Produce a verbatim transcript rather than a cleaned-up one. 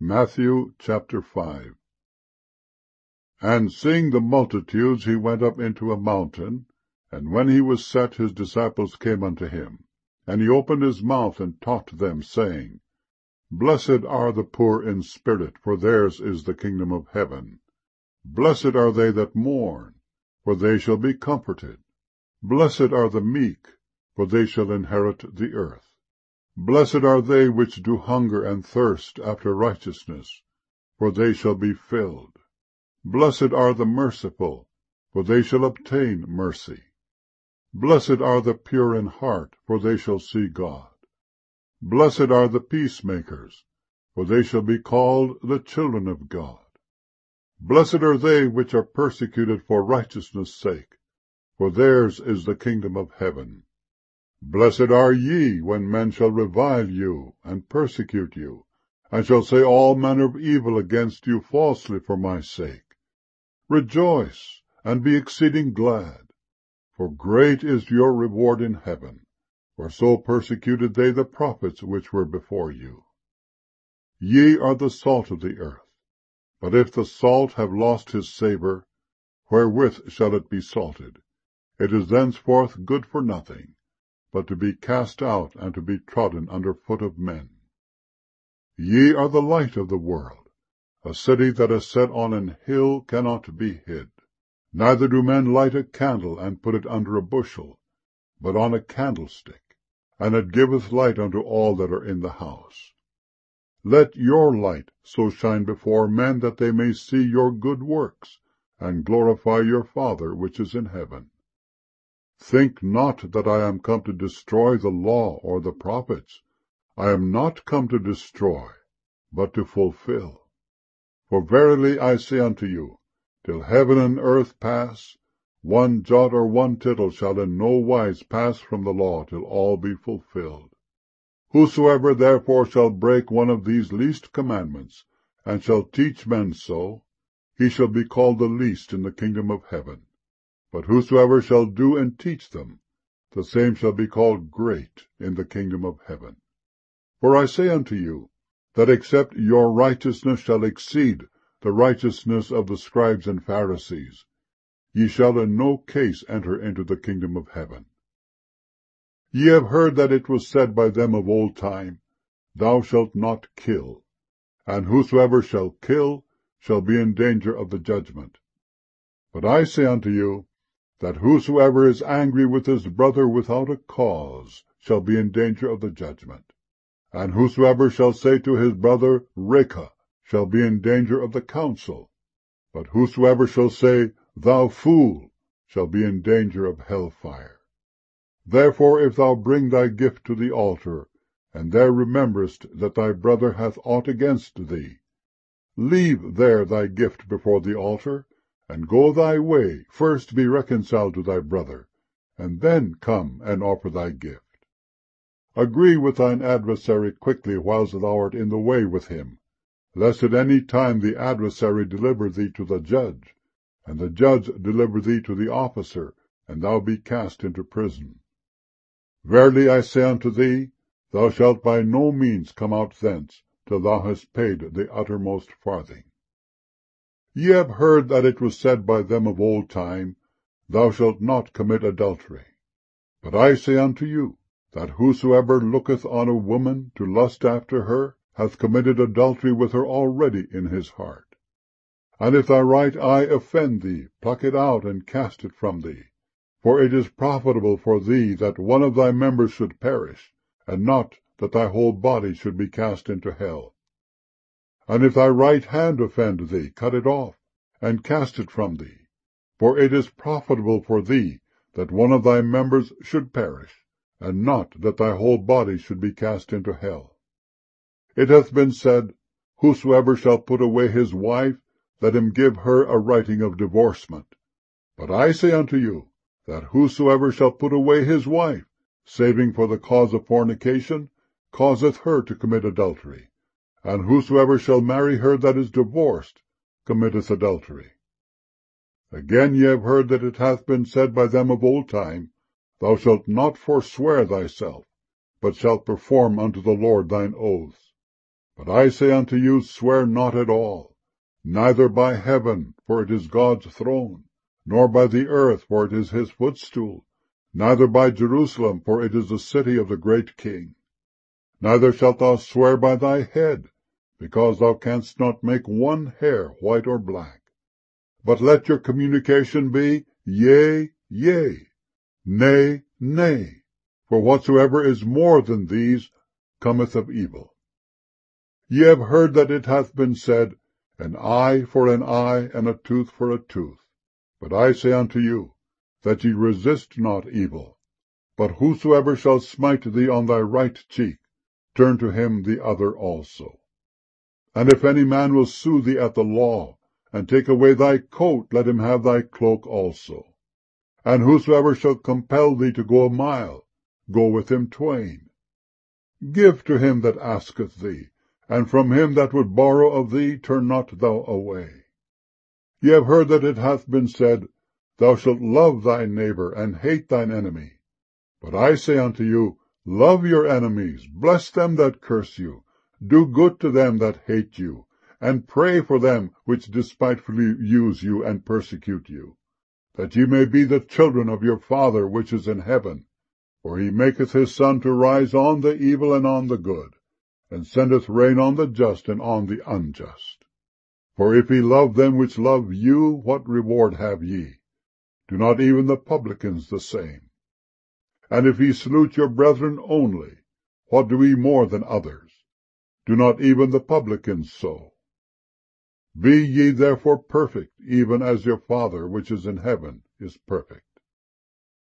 Matthew chapter five. And seeing the multitudes, he went up into a mountain, and when he was set, his disciples came unto him. And he opened his mouth and taught them, saying, Blessed are the poor in spirit, for theirs is the kingdom of heaven. Blessed are they that mourn, for they shall be comforted. Blessed are the meek, for they shall inherit the earth. Blessed are they which do hunger and thirst after righteousness, for they shall be filled. Blessed are the merciful, for they shall obtain mercy. Blessed are the pure in heart, for they shall see God. Blessed are the peacemakers, for they shall be called the children of God. Blessed are they which are persecuted for righteousness' sake, for theirs is the kingdom of heaven. Blessed are ye, when men shall revile you, and persecute you, and shall say all manner of evil against you falsely for my sake. Rejoice, and be exceeding glad, for great is your reward in heaven, for so persecuted they the prophets which were before you. Ye are the salt of the earth. But if the salt have lost his savour, wherewith shall it be salted? It is thenceforth good for nothing, but to be cast out and to be trodden under foot of men. Ye are the light of the world. A city that is set on an hill cannot be hid. Neither do men light a candle and put it under a bushel, but on a candlestick, and it giveth light unto all that are in the house. Let your light so shine before men that they may see your good works, and glorify your Father which is in heaven. Think not that I am come to destroy the law or the prophets. I am not come to destroy, but to fulfill. For verily I say unto you, till heaven and earth pass, one jot or one tittle shall in no wise pass from the law till all be fulfilled. Whosoever therefore shall break one of these least commandments, and shall teach men so, he shall be called the least in the kingdom of heaven. But whosoever shall do and teach them, the same shall be called great in the kingdom of heaven. For I say unto you, that except your righteousness shall exceed the righteousness of the scribes and Pharisees, ye shall in no case enter into the kingdom of heaven. Ye have heard that it was said by them of old time, Thou shalt not kill, and whosoever shall kill shall be in danger of the judgment. But I say unto you, that whosoever is angry with his brother without a cause shall be in danger of the judgment. And whosoever shall say to his brother, Raca, shall be in danger of the council. But whosoever shall say, Thou fool, shall be in danger of hell fire. Therefore if thou bring thy gift to the altar, and there rememberest that thy brother hath aught against thee, leave there thy gift before the altar, and go thy way, first be reconciled to thy brother, and then come and offer thy gift. Agree with thine adversary quickly whilst thou art in the way with him, lest at any time the adversary deliver thee to the judge, and the judge deliver thee to the officer, and thou be cast into prison. Verily I say unto thee, thou shalt by no means come out thence, till thou hast paid the uttermost farthing. Ye have heard that it was said by them of old time, Thou shalt not commit adultery. But I say unto you, that whosoever looketh on a woman to lust after her, hath committed adultery with her already in his heart. And if thy right eye offend thee, pluck it out, and cast it from thee. For it is profitable for thee that one of thy members should perish, and not that thy whole body should be cast into hell. And if thy right hand offend thee, cut it off, and cast it from thee. For it is profitable for thee that one of thy members should perish, and not that thy whole body should be cast into hell. It hath been said, Whosoever shall put away his wife, let him give her a writing of divorcement. But I say unto you, that whosoever shall put away his wife, saving for the cause of fornication, causeth her to commit adultery. And whosoever shall marry her that is divorced, committeth adultery. Again ye have heard that it hath been said by them of old time, Thou shalt not forswear thyself, but shalt perform unto the Lord thine oaths. But I say unto you, swear not at all, neither by heaven, for it is God's throne, nor by the earth, for it is his footstool, neither by Jerusalem, for it is the city of the great King. Neither shalt thou swear by thy head, because thou canst not make one hair white or black. But let your communication be, Yea, yea, nay, nay, for whatsoever is more than these cometh of evil. Ye have heard that it hath been said, An eye for an eye, and a tooth for a tooth. But I say unto you, that ye resist not evil. But whosoever shall smite thee on thy right cheek, turn to him the other also. And if any man will sue thee at the law, and take away thy coat, let him have thy cloak also. And whosoever shall compel thee to go a mile, go with him twain. Give to him that asketh thee, and from him that would borrow of thee turn not thou away. Ye have heard that it hath been said, Thou shalt love thy neighbor, and hate thine enemy. But I say unto you, love your enemies, bless them that curse you, do good to them that hate you, and pray for them which despitefully use you and persecute you, that ye may be the children of your Father which is in heaven. For he maketh his sun to rise on the evil and on the good, and sendeth rain on the just and on the unjust. For if ye love them which love you, what reward have ye? Do not even the publicans the same? And if ye salute your brethren only, what do ye more than others? Do not even the publicans so? Be ye therefore perfect, even as your Father which is in heaven is perfect.